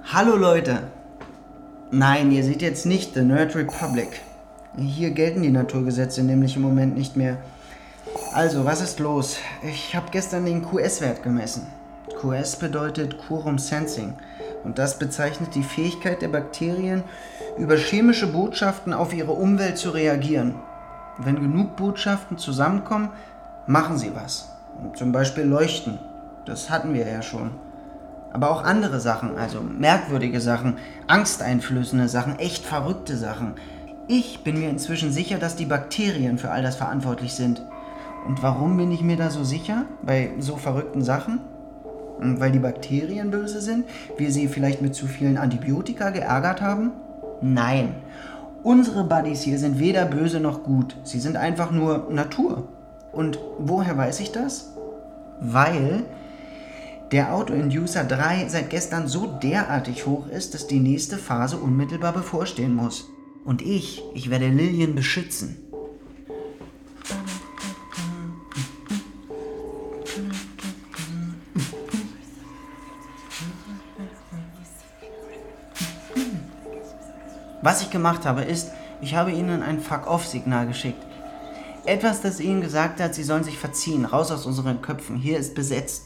Hallo Leute! Nein, ihr seht jetzt nicht The Nerd Republic. Hier gelten die Naturgesetze nämlich im Moment nicht mehr. Also, was ist los? Ich habe gestern den QS-Wert gemessen. QS bedeutet Quorum Sensing. Und das bezeichnet die Fähigkeit der Bakterien, über chemische Botschaften auf ihre Umwelt zu reagieren. Wenn genug Botschaften zusammenkommen, machen sie was. Zum Beispiel leuchten. Das hatten wir ja schon. Aber auch andere Sachen, also merkwürdige Sachen, angsteinflößende Sachen, echt verrückte Sachen. Ich bin mir inzwischen sicher, dass die Bakterien für all das verantwortlich sind. Und warum bin ich mir da so sicher? Bei so verrückten Sachen? Weil die Bakterien böse sind? Wir sie vielleicht mit zu vielen Antibiotika geärgert haben? Nein. Unsere Buddies hier sind weder böse noch gut. Sie sind einfach nur Natur. Und woher weiß ich das? Weil der Autoinducer 3 seit gestern so derartig hoch ist, dass die nächste Phase unmittelbar bevorstehen muss. Und ich werde Lillian beschützen. Was ich gemacht habe, ist, ich habe ihnen ein Fuck-off-Signal geschickt. Etwas, das ihnen gesagt hat, sie sollen sich verziehen, raus aus unseren Köpfen, hier ist besetzt.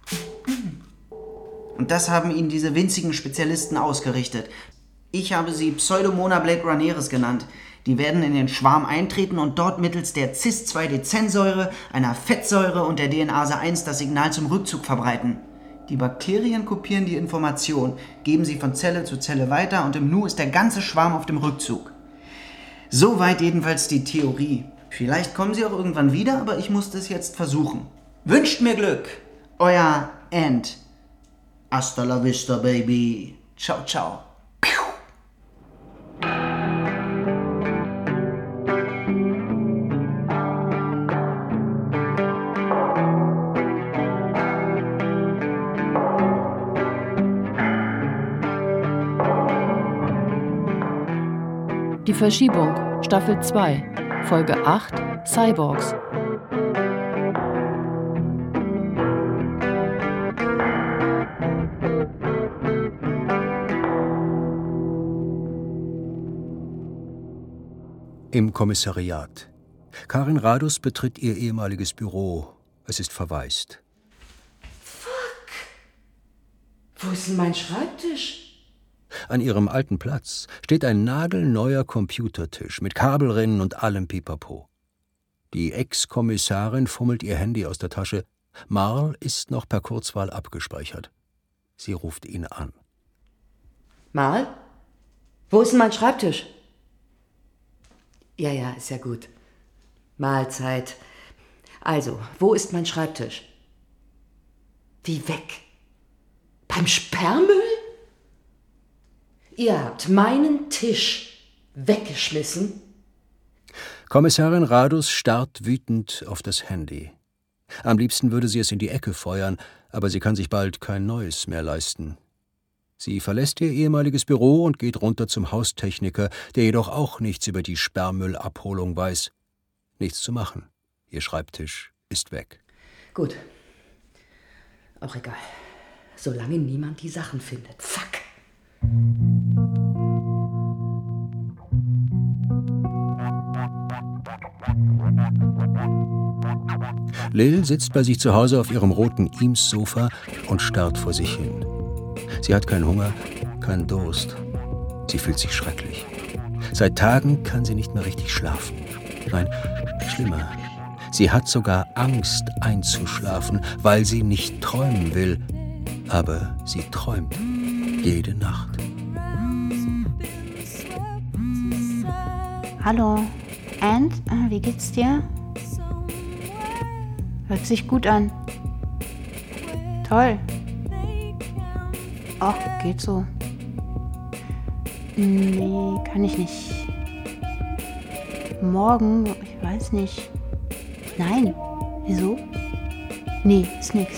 Und das haben ihnen diese winzigen Spezialisten ausgerichtet. Ich habe sie Pseudomona Blade Runners genannt. Die werden in den Schwarm eintreten und dort mittels der Cis-2-Decensäure, einer Fettsäure und der DNase 1 das Signal zum Rückzug verbreiten. Die Bakterien kopieren die Information, geben sie von Zelle zu Zelle weiter und im Nu ist der ganze Schwarm auf dem Rückzug. Soweit jedenfalls die Theorie. Vielleicht kommen sie auch irgendwann wieder, aber ich musste es jetzt versuchen. Wünscht mir Glück! Euer Ant. Hasta la vista, baby. Ciao, ciao. Die Verschiebung, Staffel 2, Folge 8, Cyborgs. Im Kommissariat. Karin Radus betritt ihr ehemaliges Büro. Es ist verwaist. Fuck! Wo ist denn mein Schreibtisch? An ihrem alten Platz steht ein nagelneuer Computertisch mit Kabelrinnen und allem Pipapo. Die Ex-Kommissarin fummelt ihr Handy aus der Tasche. Marl ist noch per Kurzwahl abgespeichert. Sie ruft ihn an. Marl? Wo ist denn mein Schreibtisch? Ja, ist ja gut. Mahlzeit. Also, wo ist mein Schreibtisch? Wie weg? Beim Sperrmüll? Ihr habt meinen Tisch weggeschmissen? Kommissarin Radus starrt wütend auf das Handy. Am liebsten würde sie es in die Ecke feuern, aber sie kann sich bald kein neues mehr leisten. Sie verlässt ihr ehemaliges Büro und geht runter zum Haustechniker, der jedoch auch nichts über die Sperrmüllabholung weiß. Nichts zu machen. Ihr Schreibtisch ist weg. Gut. Auch egal. Solange niemand die Sachen findet. Fuck! Lil sitzt bei sich zu Hause auf ihrem roten Eames-Sofa und starrt vor sich hin. Sie hat keinen Hunger, keinen Durst. Sie fühlt sich schrecklich. Seit Tagen kann sie nicht mehr richtig schlafen. Nein, schlimmer. Sie hat sogar Angst einzuschlafen, weil sie nicht träumen will. Aber sie träumt jede Nacht. Hallo, Ant, wie geht's dir? Hört sich gut an. Toll. Ach, geht so. Nee, kann ich nicht. Morgen, ich weiß nicht. Nein, wieso? Nee, ist nix.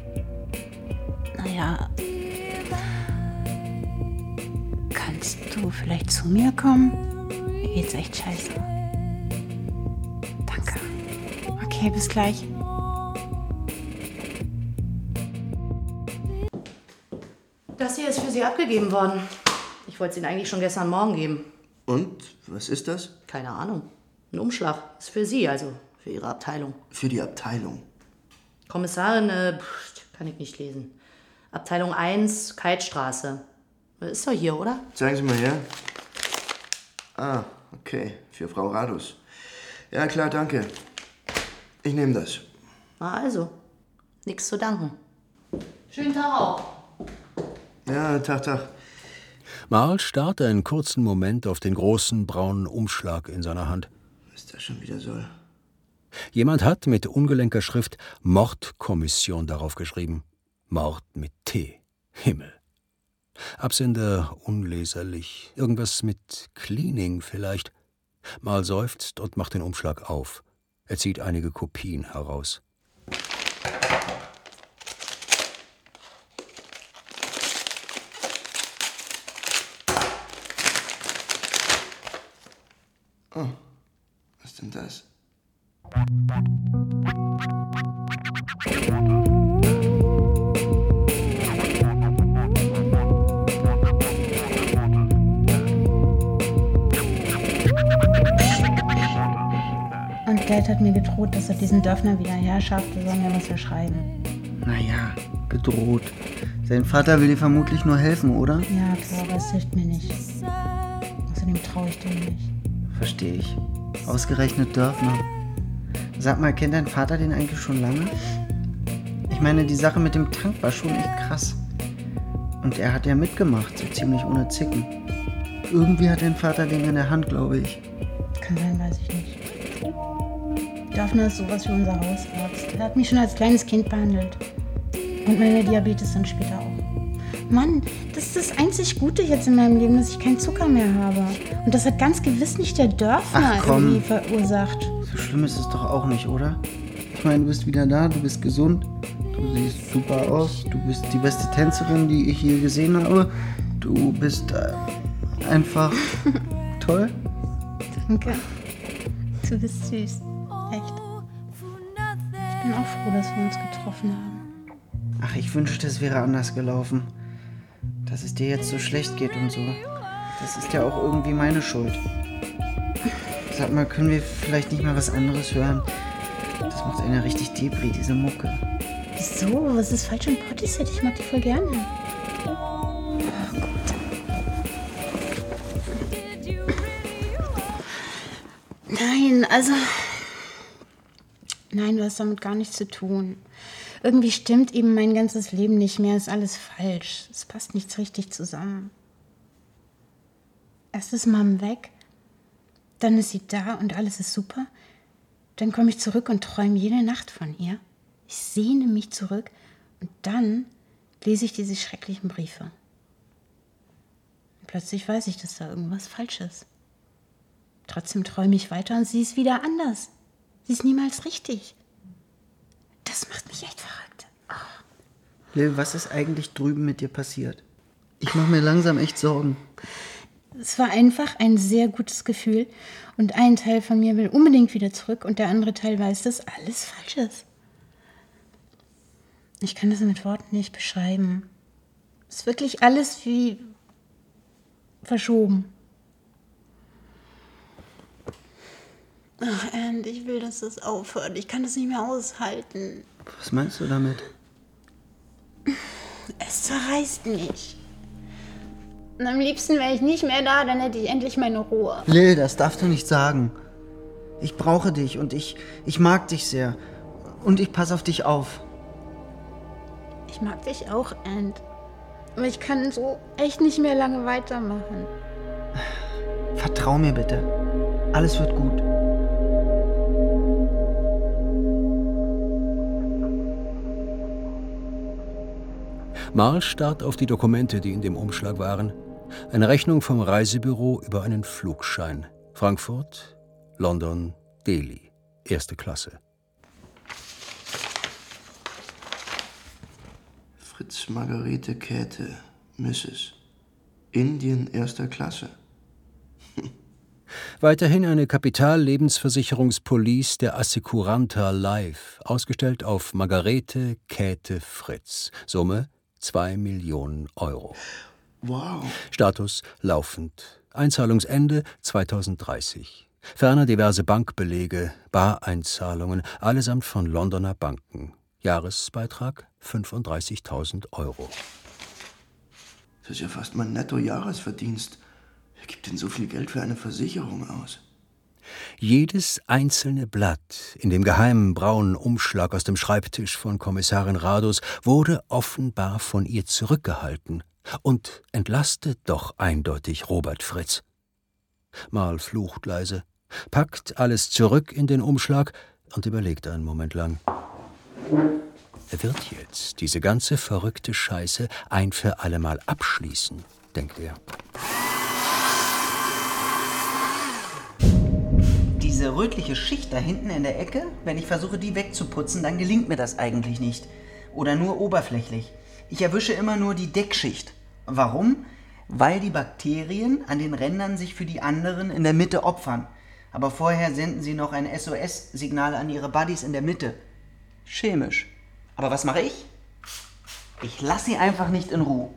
Naja. Kannst du vielleicht zu mir kommen? Mir geht's echt scheiße. Danke. Okay, bis gleich. Das hier ist für Sie abgegeben worden. Ich wollte es Ihnen eigentlich schon gestern Morgen geben. Und? Was ist das? Keine Ahnung. Ein Umschlag. Ist für Sie, also für Ihre Abteilung. Für die Abteilung. Kommissarin, kann ich nicht lesen. Abteilung 1, Keitstraße. Ist doch hier, oder? Zeigen Sie mal her. Ah, okay. Für Frau Radus. Ja, klar, danke. Ich nehme das. Na also. Nichts zu danken. Schönen Tag auch. Ja, Tag. Marl starrte einen kurzen Moment auf den großen braunen Umschlag in seiner Hand. Was das schon wieder soll? Jemand hat mit ungelenker Schrift Mordkommission darauf geschrieben. Mord mit T. Himmel. Absender unleserlich. Irgendwas mit Cleaning vielleicht. Marl seufzt und macht den Umschlag auf. Er zieht einige Kopien heraus. Oh, was ist denn das? Und Dad hat mir gedroht, dass er diesen Dörfner wieder herschafft, wir sollen ja was verschreiben. Naja, gedroht. Sein Vater will dir vermutlich nur helfen, oder? Ja, klar, aber es hilft mir nicht. Außerdem traue ich dem nicht. Verstehe ich. Ausgerechnet Dörfner. Sag mal, kennt dein Vater den eigentlich schon lange? Ich meine, die Sache mit dem Tank war schon echt krass. Und er hat ja mitgemacht, so ziemlich ohne Zicken. Irgendwie hat dein Vater den in der Hand, glaube ich. Kann sein, weiß ich nicht. Dörfner ist sowas wie unser Hausarzt. Er hat mich schon als kleines Kind behandelt. Und meine Diabetes dann später auch. Mann, das ist das einzig Gute jetzt in meinem Leben, dass ich keinen Zucker mehr habe. Und das hat ganz gewiss nicht der Dörfner irgendwie verursacht. So schlimm ist es doch auch nicht, oder? Ich meine, du bist wieder da, du bist gesund, du siehst super aus, du bist die beste Tänzerin, die ich je gesehen habe. Du bist einfach toll. Danke. Du bist süß. Echt. Ich bin auch froh, dass wir uns getroffen haben. Ach, ich wünschte, es wäre anders gelaufen. Dass es dir jetzt so schlecht geht und so. Das ist ja auch irgendwie meine Schuld. Sag mal, können wir vielleicht nicht mal was anderes hören? Das macht einer richtig Depri, diese Mucke. Wieso? Was ist falsch an Portishead? Ich mag die voll gerne. Oh, gut. Nein, also... Nein, du hast damit gar nichts zu tun. Irgendwie stimmt eben mein ganzes Leben nicht mehr. Ist alles falsch. Es passt nichts richtig zusammen. Erst ist Mom weg, dann ist sie da und alles ist super. Dann komme ich zurück und träume jede Nacht von ihr. Ich sehne mich zurück und dann lese ich diese schrecklichen Briefe. Und plötzlich weiß ich, dass da irgendwas falsch ist. Trotzdem träume ich weiter und sie ist wieder anders. Sie ist niemals richtig. Das macht mich echt verrückt. Oh. Lil, was ist eigentlich drüben mit dir passiert? Ich mache mir langsam echt Sorgen. Es war einfach ein sehr gutes Gefühl und ein Teil von mir will unbedingt wieder zurück und der andere Teil weiß, dass alles falsch ist. Ich kann das mit Worten nicht beschreiben. Es ist wirklich alles wie verschoben. Ach, And, ich will, dass das aufhört. Ich kann das nicht mehr aushalten. Was meinst du damit? Es zerreißt mich. Und am liebsten wäre ich nicht mehr da, dann hätte ich endlich meine Ruhe. Lil, das darfst du nicht sagen. Ich brauche dich und ich mag dich sehr. Und ich passe auf dich auf. Ich mag dich auch, And. Aber ich kann so echt nicht mehr lange weitermachen. Vertrau mir bitte. Alles wird gut. Marl starrt auf die Dokumente, die in dem Umschlag waren. Eine Rechnung vom Reisebüro über einen Flugschein. Frankfurt, London, Delhi. 1. Klasse. Fritz Margarete Käthe, Mrs. Indien 1. Klasse. Weiterhin eine Kapitallebensversicherungspolice der Assecuranta Life, ausgestellt auf Margarete Käthe Fritz. Summe 2 Millionen Euro. Wow. Status laufend. Einzahlungsende 2030. Ferner diverse Bankbelege, Bareinzahlungen, allesamt von Londoner Banken. Jahresbeitrag 35.000 Euro. Das ist ja fast mein Netto-Jahresverdienst. Wer gibt denn so viel Geld für eine Versicherung aus? Jedes einzelne Blatt in dem geheimen braunen Umschlag aus dem Schreibtisch von Kommissarin Radus wurde offenbar von ihr zurückgehalten und entlastet doch eindeutig Robert Fritz. Mal flucht leise, packt alles zurück in den Umschlag und überlegt einen Moment lang. Er wird jetzt diese ganze verrückte Scheiße ein für allemal abschließen, denkt er. Diese rötliche Schicht da hinten in der Ecke, wenn ich versuche, die wegzuputzen, dann gelingt mir das eigentlich nicht. Oder nur oberflächlich. Ich erwische immer nur die Deckschicht. Warum? Weil die Bakterien an den Rändern sich für die anderen in der Mitte opfern. Aber vorher senden sie noch ein SOS-Signal an ihre Buddies in der Mitte. Chemisch. Aber was mache ich? Ich lasse sie einfach nicht in Ruhe.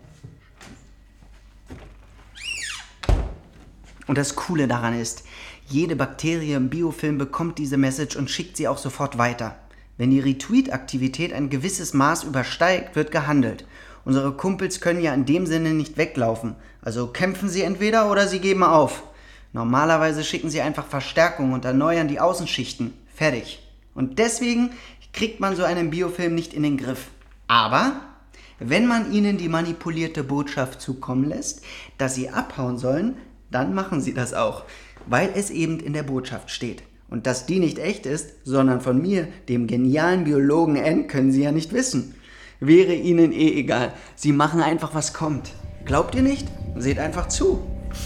Und das Coole daran ist, jede Bakterie im Biofilm bekommt diese Message und schickt sie auch sofort weiter. Wenn die Retweet-Aktivität ein gewisses Maß übersteigt, wird gehandelt. Unsere Kumpels können ja in dem Sinne nicht weglaufen. Also kämpfen sie entweder oder sie geben auf. Normalerweise schicken sie einfach Verstärkung und erneuern die Außenschichten. Fertig. Und deswegen kriegt man so einen Biofilm nicht in den Griff. Aber wenn man ihnen die manipulierte Botschaft zukommen lässt, dass sie abhauen sollen, dann machen sie das auch. Weil es eben in der Botschaft steht. Und dass die nicht echt ist, sondern von mir, dem genialen Biologen N, können sie ja nicht wissen. Wäre ihnen eh egal. Sie machen einfach, was kommt. Glaubt ihr nicht? Seht einfach zu.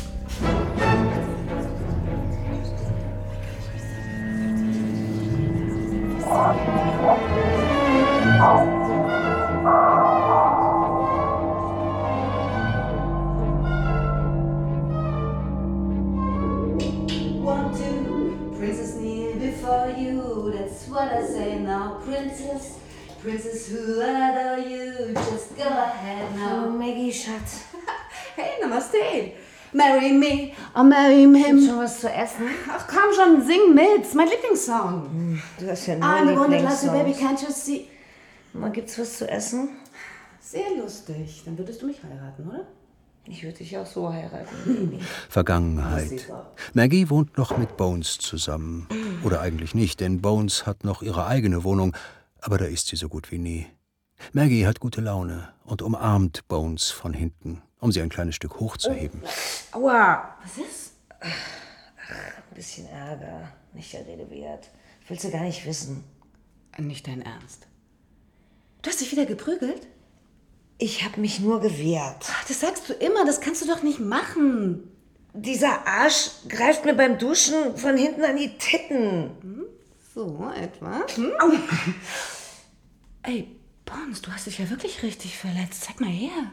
What I say now, princess, princess who adore you, just go ahead now. Oh, Maggie, Schatz. Hey, Namaste. Marry me or marry him. Gibt's schon was zu essen? Ach komm schon, sing mit, ist mein Lieblingssong. Du hast ja nur I'm gonna love you, baby, Lieblingssongs. can't you see? Mal, gibt's was zu essen? Sehr lustig, dann würdest du mich heiraten, oder? Ich würde dich auch so heiraten. Vergangenheit. Maggie wohnt noch mit Bones zusammen. Oder eigentlich nicht, denn Bones hat noch ihre eigene Wohnung, aber da ist sie so gut wie nie. Maggie hat gute Laune und umarmt Bones von hinten, um sie ein kleines Stück hochzuheben. Aua! Was ist? Ein bisschen Ärger, nicht der Rede wert. Willst du gar nicht wissen. Nicht dein Ernst. Du hast dich wieder geprügelt? Ich habe mich nur gewehrt. Ach, das sagst du immer, das kannst du doch nicht machen. Dieser Arsch greift mir beim Duschen von hinten an die Titten. So etwa. Au. Ey, Bones, du hast dich ja wirklich richtig verletzt. Zeig mal her.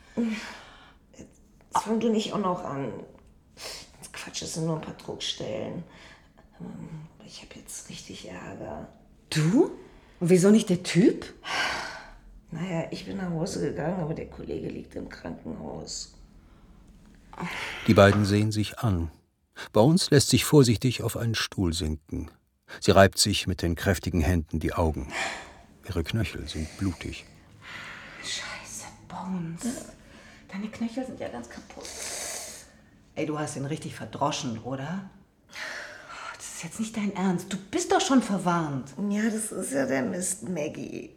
Jetzt fang du nicht auch noch an. Das Quatsch, das sind nur ein paar Druckstellen. Ich habe jetzt richtig Ärger. Du? Und wieso nicht der Typ? Naja, ich bin nach Hause gegangen, aber der Kollege liegt im Krankenhaus. Die beiden sehen sich an. Bones lässt sich vorsichtig auf einen Stuhl sinken. Sie reibt sich mit den kräftigen Händen die Augen. Ihre Knöchel sind blutig. Scheiße, Bones. Deine Knöchel sind ja ganz kaputt. Ey, du hast ihn richtig verdroschen, oder? Das ist jetzt nicht dein Ernst. Du bist doch schon verwarnt. Ja, das ist ja der Mist, Maggie.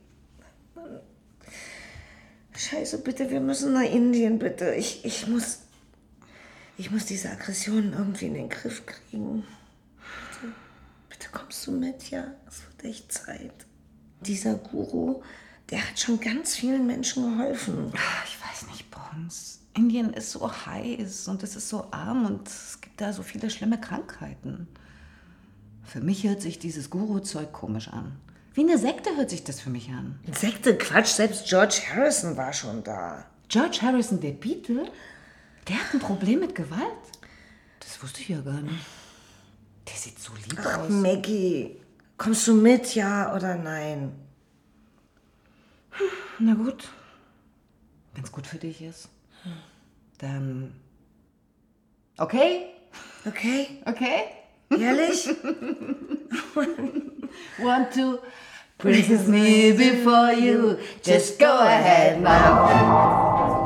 Scheiße, bitte, wir müssen nach Indien, bitte. Ich muss diese Aggression irgendwie in den Griff kriegen. Bitte kommst du mit, ja? Es wird echt Zeit. Dieser Guru, der hat schon ganz vielen Menschen geholfen. Ich weiß nicht, Bones. Indien ist so heiß und es ist so arm und es gibt da so viele schlimme Krankheiten. Für mich hört sich dieses Guru-Zeug komisch an. Wie eine Sekte hört sich das für mich an. Sekte, Quatsch, selbst George Harrison war schon da. George Harrison, der Beatle? Der hat ein Problem mit Gewalt? Das wusste ich ja gar nicht. Der sieht so lieb aus. Maggie, kommst du mit, ja oder nein? Na gut. es gut für dich ist, dann... Okay? Okay? Okay? Ehrlich? 1, 2, Princess me before you, just go ahead now.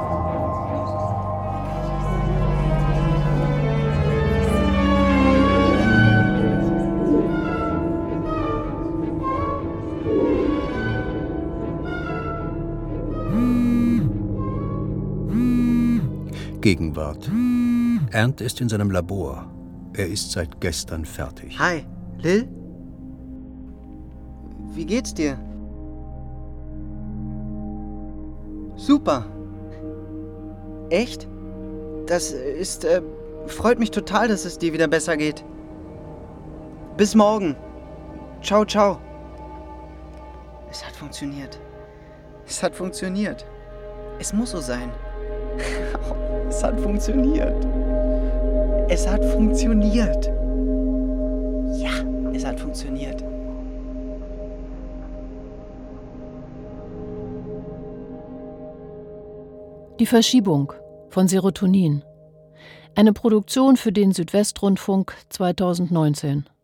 Gegenwart. Ernst ist in seinem Labor. Er ist seit gestern fertig. Hi, Lil? Wie geht's dir? Super. Echt? Das ist, freut mich total, dass es dir wieder besser geht. Bis morgen. Ciao, ciao. Es hat funktioniert. Es hat funktioniert. Es muss so sein. Es hat funktioniert. Es hat funktioniert. Ja, es hat funktioniert. Die Verschiebung von Serotonin. Eine Produktion für den Südwestrundfunk 2019.